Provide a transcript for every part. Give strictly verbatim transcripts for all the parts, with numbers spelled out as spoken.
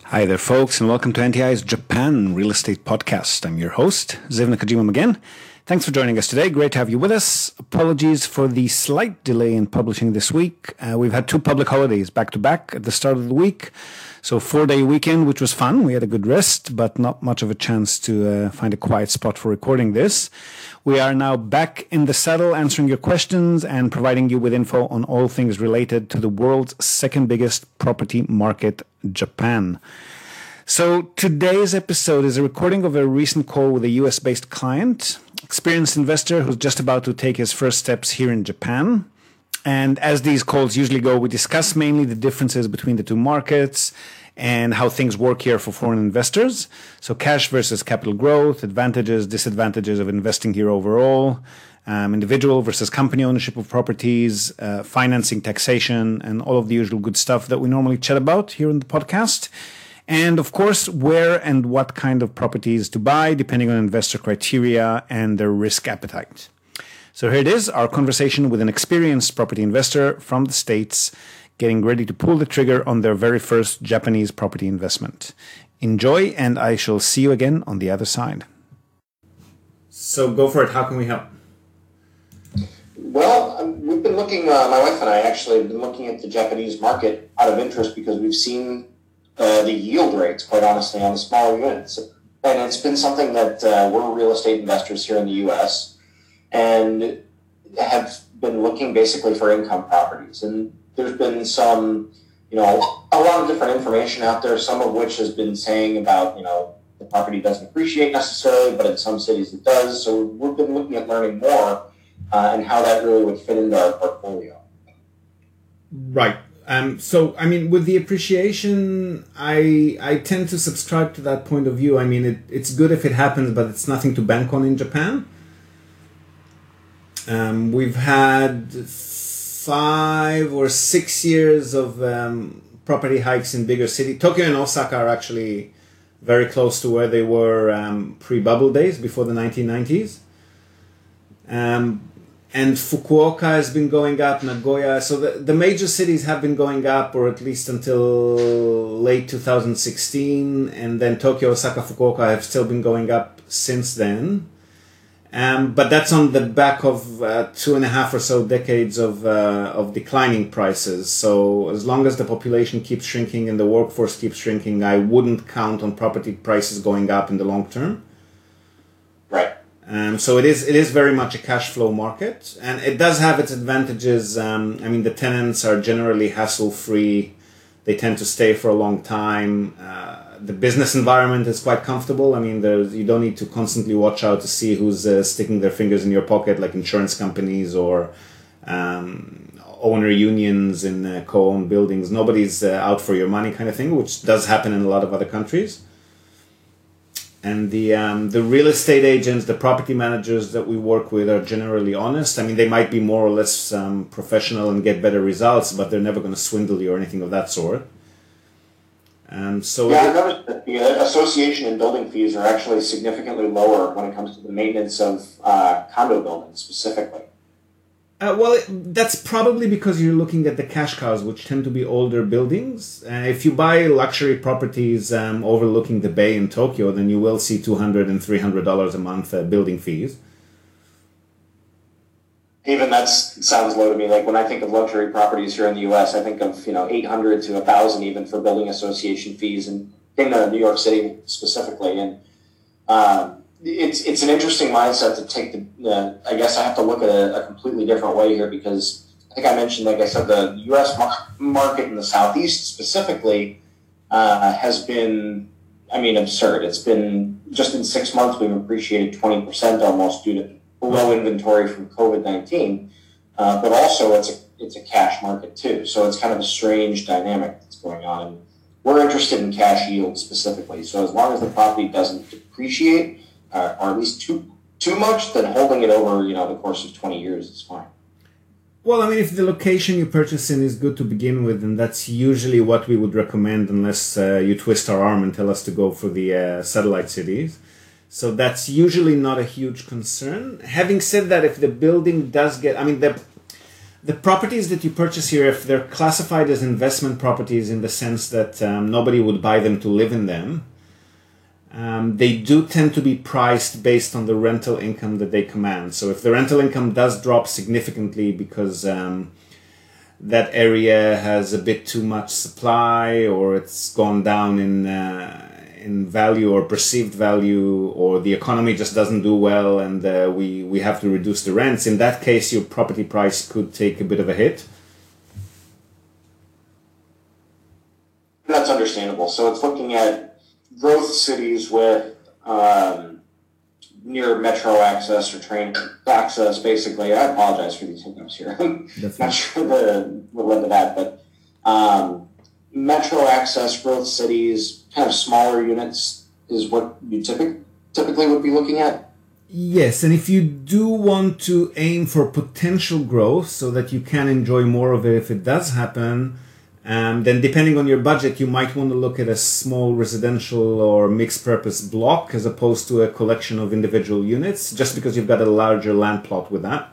Hi there, folks, and welcome to N T I's Japan Real Estate Podcast. I'm your host, Ziv Nakajima again. Thanks for joining us today. Great to have you with us. Apologies for the slight delay in publishing this week. Uh, we've had two public holidays back-to-back at the start of the week. So four-day weekend, which was fun. We had a good rest, but not much of a chance to uh, find a quiet spot for recording this. We are now back in the saddle answering your questions and providing you with info on all things related to the world's second biggest property market, Japan. So today's episode is a recording of a recent call with a U S-based client, experienced investor who's just about to take his first steps here in Japan. And as these calls usually go, we discuss mainly the differences between the two markets and how things work here for foreign investors. So cash versus capital growth, advantages, disadvantages of investing here overall, um, individual versus company ownership of properties, uh, financing, taxation, and all of the usual good stuff that we normally chat about here in the podcast. And of course, where and what kind of properties to buy, depending on investor criteria and their risk appetite. So here it is, our conversation with an experienced property investor from the States, getting ready to pull the trigger on their very first Japanese property investment. Enjoy, and I shall see you again on the other side. So go for it. How can we help? Well, um, we've been looking, uh, my wife and I actually have been looking at the Japanese market out of interest because we've seen uh, the yield rates, quite honestly, on the smaller units. And it's been something that uh, we're real estate investors here in the U S and have been looking basically for income properties. And there's been some, you know, a lot of different information out there, some of which has been saying about, you know, the property doesn't appreciate necessarily, but in some cities it does. So we've been looking at learning more uh, and how that really would fit into our portfolio. Right. Um, so, I mean, with the appreciation, I I tend to subscribe to that point of view. I mean, it, it's good if it happens, but it's nothing to bank on in Japan. Um, we've had five or six years of um, property hikes in bigger cities. Tokyo and Osaka are actually very close to where they were um, pre-bubble days, before the nineteen nineties. Um, and Fukuoka has been going up, Nagoya. So the, the major cities have been going up, or at least until late two thousand sixteen. And then Tokyo, Osaka, Fukuoka have still been going up since then. Um, but that's on the back of uh, two and a half or so decades of uh, of declining prices. So as long as the population keeps shrinking and the workforce keeps shrinking, I wouldn't count on property prices going up in the long term. Right. Um, so it is it is very much a cash flow market, and it does have its advantages. Um, I mean, the tenants are generally hassle free; they tend to stay for a long time. Uh, The business environment is quite comfortable. I mean, there's, you don't need to constantly watch out to see who's uh, sticking their fingers in your pocket, like insurance companies or um, owner unions in uh, co-owned buildings. Nobody's uh, out for your money kind of thing, which does happen in a lot of other countries. And the um, the real estate agents, the property managers that we work with are generally honest. I mean, they might be more or less um, professional and get better results, but they're never going to swindle you or anything of that sort. Um, so yeah, I noticed that the association and building fees are actually significantly lower when it comes to the maintenance of uh, condo buildings specifically. Uh, well, it, that's probably because you're looking at the cash cows, which tend to be older buildings. Uh, if you buy luxury properties um, overlooking the bay in Tokyo, then you will see two hundred dollars and three hundred dollars a month uh, building fees. Even that sounds low to me. Like when I think of luxury properties here in the U S, I think of, you know, eight hundred to one thousand even for building association fees, and in uh, New York City specifically. And um, it's it's an interesting mindset to take the, uh, I guess I have to look at it a completely different way here, because I think I mentioned, like I said, the U S market in the Southeast specifically uh, has been, I mean, absurd. It's been, just in six months, we've appreciated twenty percent almost due to low inventory from covid nineteen, uh, but also it's a it's a cash market too. So it's kind of a strange dynamic that's going on. And we're interested in cash yield specifically. So as long as the property doesn't depreciate, uh, or at least too too much, then holding it over, you know, the course of twenty years is fine. Well, I mean, if the location you purchase in is good to begin with, then that's usually what we would recommend, unless uh, you twist our arm and tell us to go for the uh, satellite cities. So that's usually not a huge concern. Having said that, if the building does get, I mean, the the properties that you purchase here, if they're classified as investment properties in the sense that um, nobody would buy them to live in them, um, they do tend to be priced based on the rental income that they command. So if the rental income does drop significantly because um, that area has a bit too much supply, or it's gone down in uh, in value or perceived value, or the economy just doesn't do well and uh, we, we have to reduce the rents, in that case, your property price could take a bit of a hit. That's understandable. So it's looking at growth cities with um, near metro access or train access, basically. I apologize for these hiccups here. I'm That's not sure the, what led to that, but um, metro access, growth cities, kind of smaller units is what you typic- typically would be looking at? Yes, and if you do want to aim for potential growth so that you can enjoy more of it if it does happen, um, then depending on your budget, you might want to look at a small residential or mixed purpose block as opposed to a collection of individual units, just because you've got a larger land plot with that.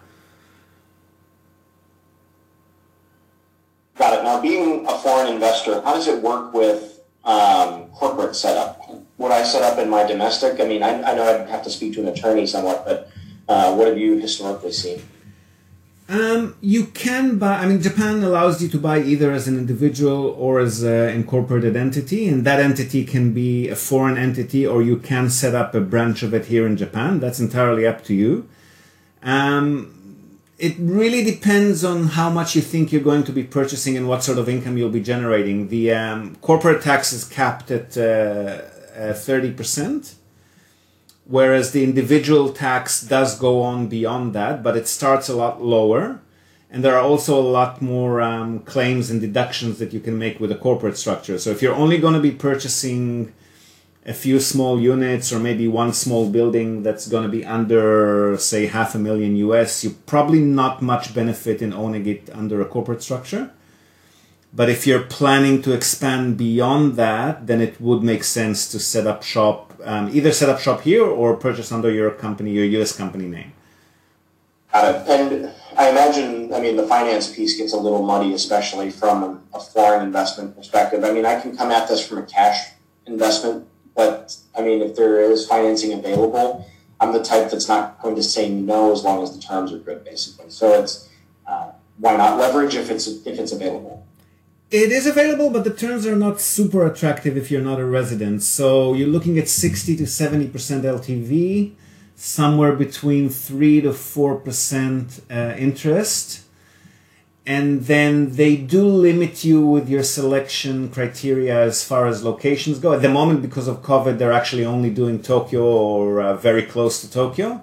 Got it. Now, being a foreign investor, how does it work with um, corporate setup? Would I set up in my domestic? I mean, I, I know I'd have to speak to an attorney somewhat, but uh, what have you historically seen? Um, you can buy, I mean, Japan allows you to buy either as an individual or as an incorporated entity, and that entity can be a foreign entity, or you can set up a branch of it here in Japan. That's entirely up to you. Um, it really depends on how much you think you're going to be purchasing and what sort of income you'll be generating. The um, corporate tax is capped at uh, uh, thirty percent. Whereas the individual tax does go on beyond that, but it starts a lot lower. And there are also a lot more um, claims and deductions that you can make with a corporate structure. So if you're only going to be purchasing a few small units or maybe one small building that's going to be under, say, half a million U S, you probably not much benefit in owning it under a corporate structure. But if you're planning to expand beyond that, then it would make sense to set up shop, um, either set up shop here or purchase under your company, your U S company name. Got it. And I imagine, I mean, the finance piece gets a little muddy, especially from a foreign investment perspective. I mean, I can come at this from a cash investment, but I mean, if there is financing available, I'm the type that's not going to say no as long as the terms are good, basically. So it's, uh, why not leverage if it's if it's available? It is available, but the terms are not super attractive if you're not a resident. So you're looking at sixty to seventy percent L T V, somewhere between three to four percent uh, interest. And then they do limit you with your selection criteria as far as locations go. At the moment, because of COVID, they're actually only doing Tokyo or uh, very close to Tokyo.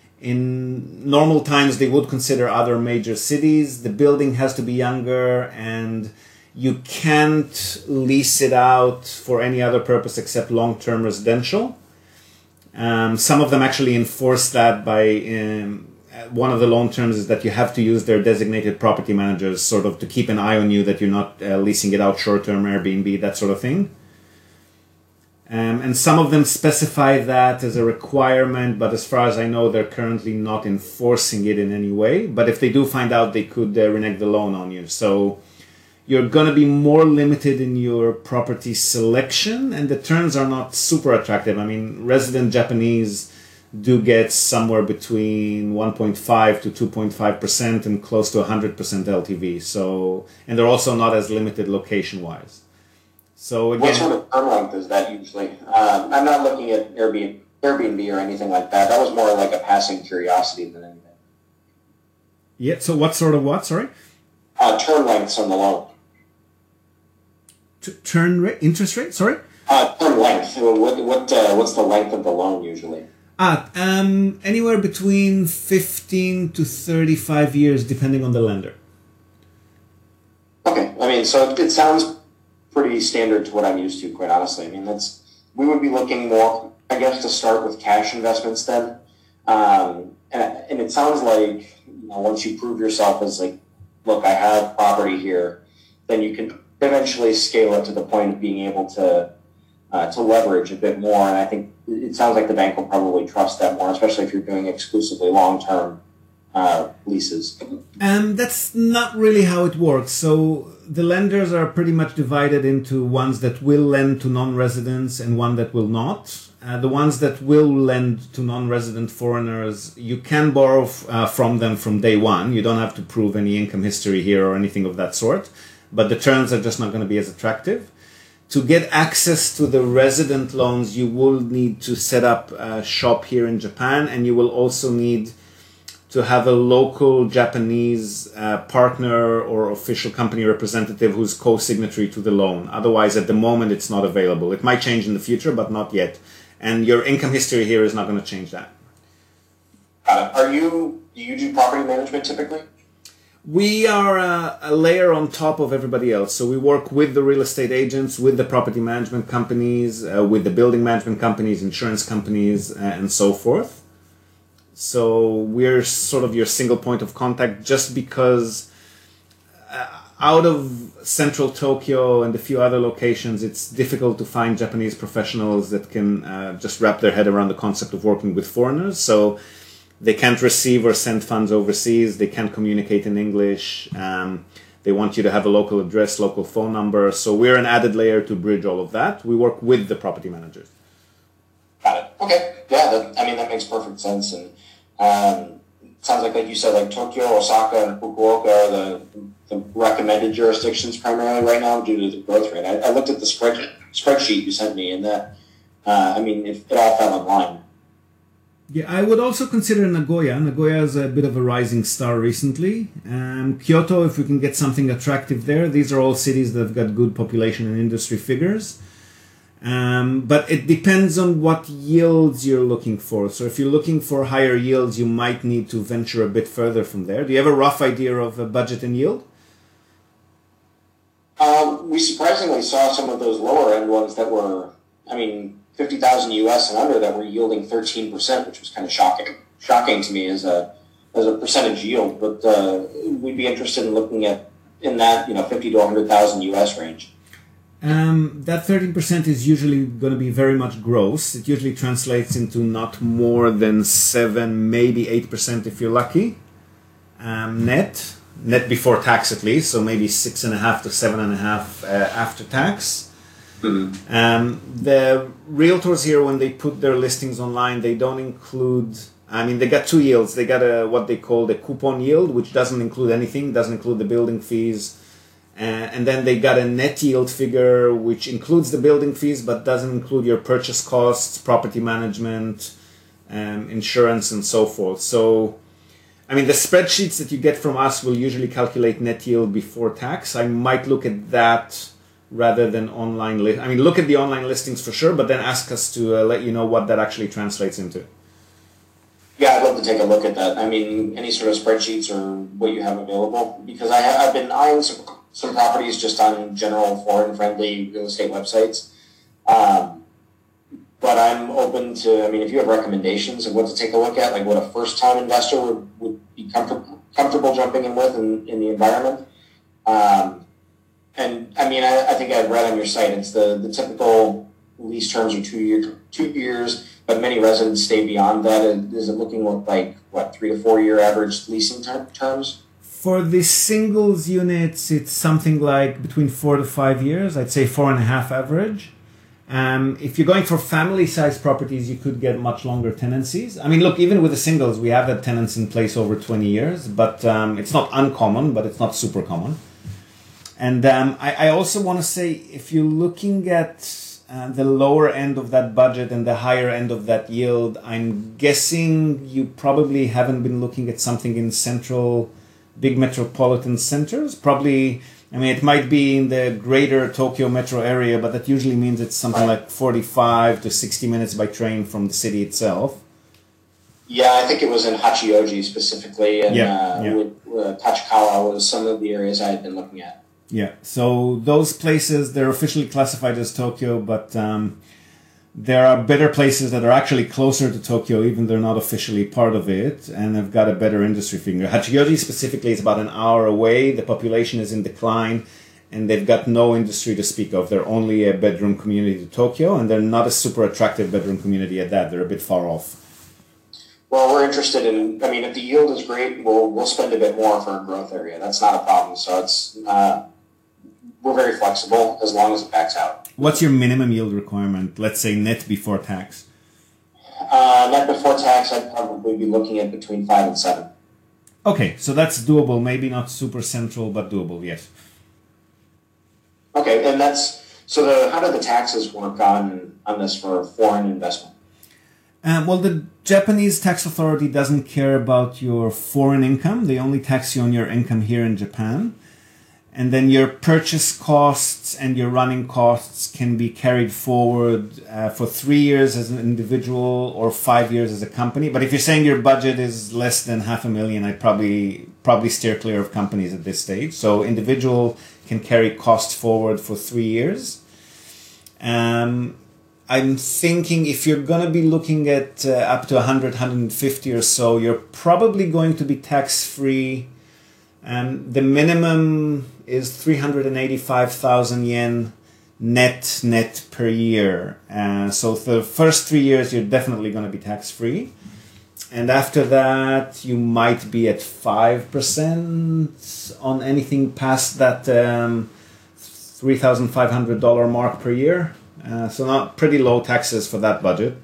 In normal times, they would consider other major cities. The building has to be younger, and you can't lease it out for any other purpose except long-term residential. Um, some of them actually enforce that by, um, one of the loan terms is that you have to use their designated property managers sort of to keep an eye on you that you're not uh, leasing it out short-term, Airbnb, that sort of thing. Um, and some of them specify that as a requirement, but as far as I know, they're currently not enforcing it in any way. But if they do find out, they could uh, renege the loan on you. So you're going to be more limited in your property selection, and the terms are not super attractive. I mean, resident Japanese do get somewhere between one point five to two point five percent and close to one hundred percent L T V. So, and they're also not as limited location-wise. So again, what sort of term length is that usually? Um, I'm not looking at Airbnb, Airbnb or anything like that. That was more like a passing curiosity than anything. Yeah. So what sort of what? Sorry. Uh, term lengths on the loan. T- turn rate, interest rate. Sorry. Uh, term length. What what uh, what's the length of the loan usually? Ah, um, anywhere between fifteen to thirty-five years, depending on the lender. Okay. I mean, so it, it sounds pretty standard to what I'm used to, quite honestly. I mean, that's we would be looking more, I guess, to start with cash investments then. Um, and, and it sounds like, you know, once you prove yourself as like, look, I have property here, then you can eventually scale it to the point of being able to uh, to leverage a bit more. And I think it sounds like the bank will probably trust that more, especially if you're doing exclusively long-term uh, leases? Um, that's not really how it works. So the lenders are pretty much divided into ones that will lend to non-residents and one that will not. Uh, the ones that will lend to non-resident foreigners, you can borrow f- uh, from them from day one. You don't have to prove any income history here or anything of that sort. But the terms are just not going to be as attractive. To get access to the resident loans, you will need to set up a shop here in Japan, and you will also need to have a local Japanese uh, partner or official company representative who's co-signatory to the loan. Otherwise, at the moment, it's not available. It might change in the future, but not yet. And your income history here is not going to change that. Got it. Are you, do you do property management typically? We are a, a layer on top of everybody else. So we work with the real estate agents, with the property management companies, uh, with the building management companies, insurance companies, uh, and so forth. So we're sort of your single point of contact just because uh, out of central Tokyo and a few other locations, it's difficult to find Japanese professionals that can uh, just wrap their head around the concept of working with foreigners. So they can't receive or send funds overseas. They can't communicate in English. Um, they want you to have a local address, local phone number. So we're an added layer to bridge all of that. We work with the property managers. Got it. Okay. Yeah, that, I mean, that makes perfect sense. And um, it sounds like, like you said, like Tokyo, Osaka, and Fukuoka are the, the recommended jurisdictions primarily right now due to the growth rate. I, I looked at the spread, spreadsheet you sent me, and that, uh, I mean, it, it all fell in line. Yeah, I would also consider Nagoya. Nagoya is a bit of a rising star recently. Um, Kyoto, if we can get something attractive there. These are all cities that have got good population and industry figures. Um, but it depends on what yields you're looking for. So if you're looking for higher yields, you might need to venture a bit further from there. Do you have a rough idea of a budget and yield? Um, we surprisingly saw some of those lower end ones that were, I mean, fifty thousand U S and under that were yielding thirteen percent, which was kind of shocking. Shocking to me as a as a percentage yield, but uh, we'd be interested in looking at in that, you know, fifty to one hundred thousand U S range. Um, that thirteen percent is usually going to be very much gross. It usually translates into not more than seven, maybe eight percent if you're lucky. Um, net, net before tax at least, so maybe six and a half to seven and a half uh, after tax. Mm-hmm. Um, the realtors here, when they put their listings online, they don't include, I mean, they got two yields. They got a what they call the coupon yield, which doesn't include anything, doesn't include the building fees. Uh, and then they got a net yield figure, which includes the building fees, but doesn't include your purchase costs, property management, um, insurance, and so forth. So, I mean, the spreadsheets that you get from us will usually calculate net yield before tax. I might look at that rather than online. Li- I mean, look at the online listings for sure, but then ask us to uh, let you know what that actually translates into. Yeah, I'd love to take a look at that. I mean, any sort of spreadsheets or what you have available, because I have, I've been eyeing some, some properties just on general foreign-friendly real estate websites. Um, but I'm open to, I mean, if you have recommendations of what to take a look at, like what a first-time investor would, would be comfortable, comfortable jumping in with in, in the environment. Um, And I mean, I, I think I've read on your site, it's the, the typical lease terms are two, year, two years, but many residents stay beyond that. Is it looking like, what, three to four year average leasing ter- terms? For the singles units, it's something like between four to five years. I'd say four and a half average. Um, if you're going for family-sized properties, you could get much longer tenancies. I mean, look, even with the singles, we have had tenants in place over twenty years, but um, it's not uncommon, but it's not super common. And um, I, I also want to say, if you're looking at uh, the lower end of that budget and the higher end of that yield, I'm guessing you probably haven't been looking at something in central, big metropolitan centers. Probably, I mean, it might be in the greater Tokyo metro area, but that usually means it's something like forty-five to sixty minutes by train from the city itself. Yeah, I think it was in Hachioji specifically, and yeah, uh, yeah. With, uh, Tachikawa was some of the areas I had been looking at. Yeah, so those places, they're officially classified as Tokyo, but um, there are better places that are actually closer to Tokyo, even though they're not officially part of it, and have got a better industry figure. Hachioji specifically is about an hour away, the population is in decline, and they've got no industry to speak of. They're only a bedroom community to Tokyo, and they're not a super attractive bedroom community at that. They're a bit far off. Well, we're interested in, I mean, if the yield is great, we'll, we'll spend a bit more for a growth area. That's not a problem. So it's, uh, we're very flexible as long as it backs out. What's your minimum yield requirement? Let's say net before tax. Uh, net before tax, I'd probably be looking at between five and seven. Okay, so that's doable. Maybe not super central, but doable, yes. Okay, and that's, so the, how do the taxes work on, on this for foreign investment? Um, well, the Japanese tax authority doesn't care about your foreign income. They only tax you on your income here in Japan. And then your purchase costs and your running costs can be carried forward uh, for three years as an individual or five years as a company. But if you're saying your budget is less than half a million, I'd probably probably steer clear of companies at this stage. So individual can carry costs forward for three years. Um, I'm thinking if you're going to be looking at uh, up to one hundred, one hundred fifty or so, you're probably going to be tax-free. Um, the minimum is three hundred eighty-five thousand yen net net per year. Uh, so for the first three years, you're definitely going to be tax-free. And after that, you might be at five percent on anything past that um, three thousand five hundred dollars mark per year. Uh, so not pretty low taxes for that budget.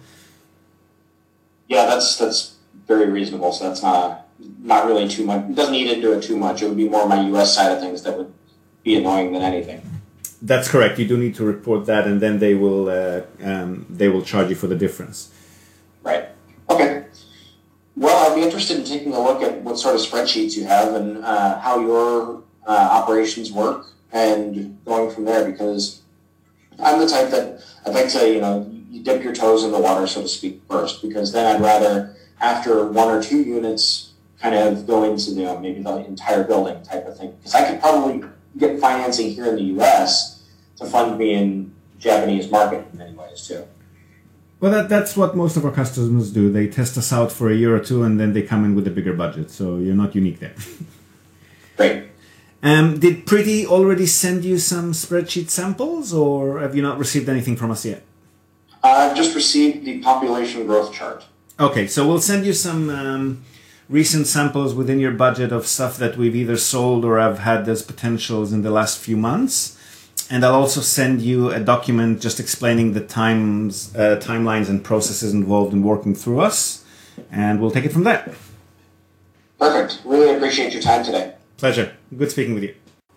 Yeah, that's that's very reasonable. So that's not not really too much. It doesn't need to do it too much. It would be more my U S side of things that would be annoying than anything. That's correct. You do need to report that, and then they will uh, um, they will charge you for the difference. Right. Okay. Well, I'd be interested in taking a look at what sort of spreadsheets you have and uh, how your uh, operations work, and going from there, because I'm the type that I'd like to, you know, you dip your toes in the water, so to speak, first, because then I'd rather, after one or two units, kind of go into, you know, maybe the entire building type of thing. Because I could probably get financing here in the U S to fund me in Japanese market in many ways, too. Well, that, that's what most of our customers do. They test us out for a year or two, and then they come in with a bigger budget. So you're not unique there. Great. Um, did Pretty already send you some spreadsheet samples, or have you not received anything from us yet? Uh, I've just received the population growth chart. Okay, so we'll send you some um, recent samples within your budget of stuff that we've either sold or have had as potentials in the last few months. And I'll also send you a document just explaining the times, uh, timelines and processes involved in working through us. And we'll take it from there. Perfect. Really appreciate your time today. Pleasure. Good speaking with you.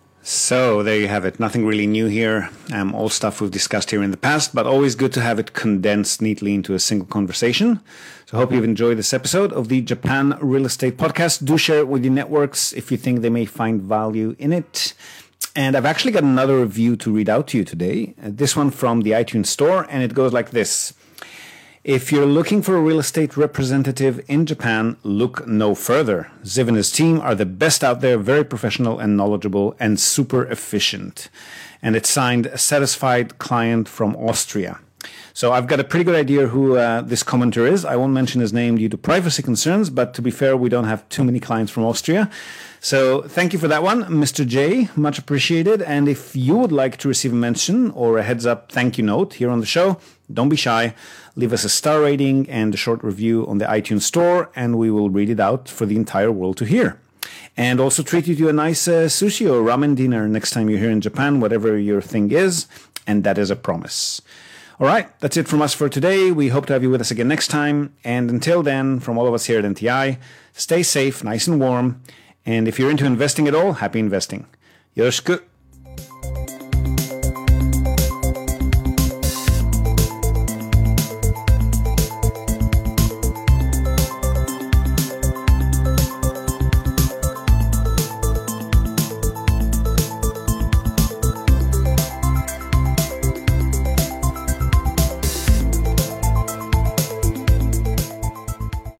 So there you have it. Nothing really new here. Um, all stuff we've discussed here in the past, but always good to have it condensed neatly into a single conversation. So I hope you've enjoyed this episode of the Japan Real Estate Podcast. Do share it with your networks if you think they may find value in it. And I've actually got another review to read out to you today. Uh, this one from the iTunes Store, and it goes like this. If you're looking for a real estate representative in Japan, look no further. Ziv and his team are the best out there, very professional and knowledgeable and super efficient. And it's signed a satisfied client from Austria. So I've got a pretty good idea who uh, this commenter is. I won't mention his name due to privacy concerns, but to be fair, we don't have too many clients from Austria. So thank you for that one, Mister J. Much appreciated. And if you would like to receive a mention or a heads up thank you note here on the show, don't be shy. Leave us a star rating and a short review on the iTunes Store, and we will read it out for the entire world to hear. And also treat you to a nice uh, sushi or ramen dinner next time you're here in Japan, whatever your thing is. And that is a promise. All right, that's it from us for today. We hope to have you with us again next time. And until then, from all of us here at N T I, stay safe, nice and warm. And if you're into investing at all, happy investing. Yoroshiku.